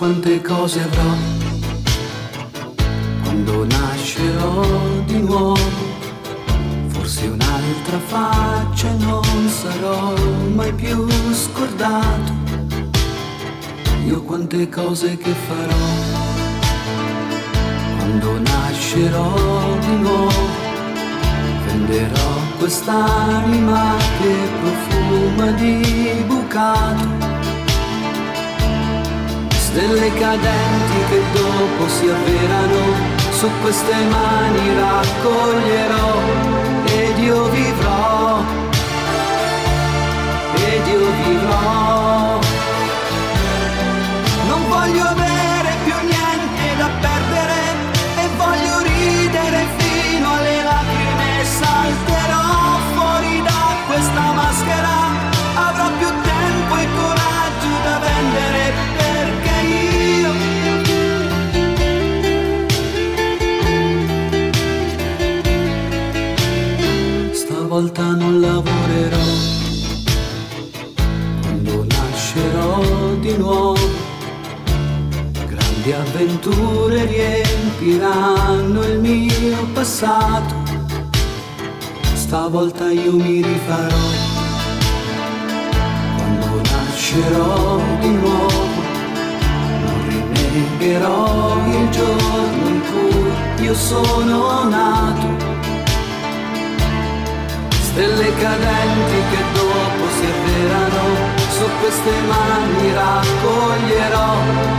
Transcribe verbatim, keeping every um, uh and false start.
quante cose avrò quando nascerò di nuovo. Forse un'altra faccia non sarò mai più scordato. Io quante cose che farò quando nascerò di nuovo. Venderò quest'anima che profuma di bucato. Stelle cadenti che dopo si avverano, su queste mani raccoglierò ed io vivrò, ed io vivrò. Non voglio avere più niente da perdere e voglio ridere fino alle lacrime. Salterò fuori da questa maschera, avrò più tempo e coraggio da vendere, perché io stavolta non lavorerò quando nascerò di nuovo. Grandi avventure riempiranno il mio passato. Stavolta io mi rifarò quando nascerò di nuovo. Non rinnegherò il giorno in cui io sono nato. Stelle cadenti che dopo si avverano, su queste mani raccoglierò